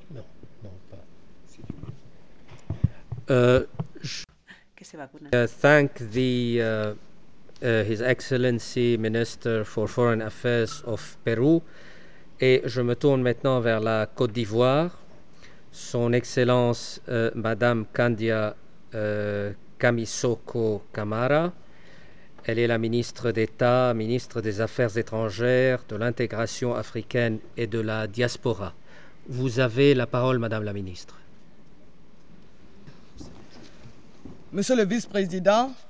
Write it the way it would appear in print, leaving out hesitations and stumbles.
Non, non, pas. Thank His Excellency Minister for Foreign Affairs of Peru. Et je me tourne maintenant vers la Côte d'Ivoire. Son Excellence Madame Kandia Kamisoko Kamara. Elle est la ministre d'État, ministre des Affaires étrangères, de l'intégration africaine et de la diaspora. Vous avez la parole, Madame la ministre. Monsieur le vice-président,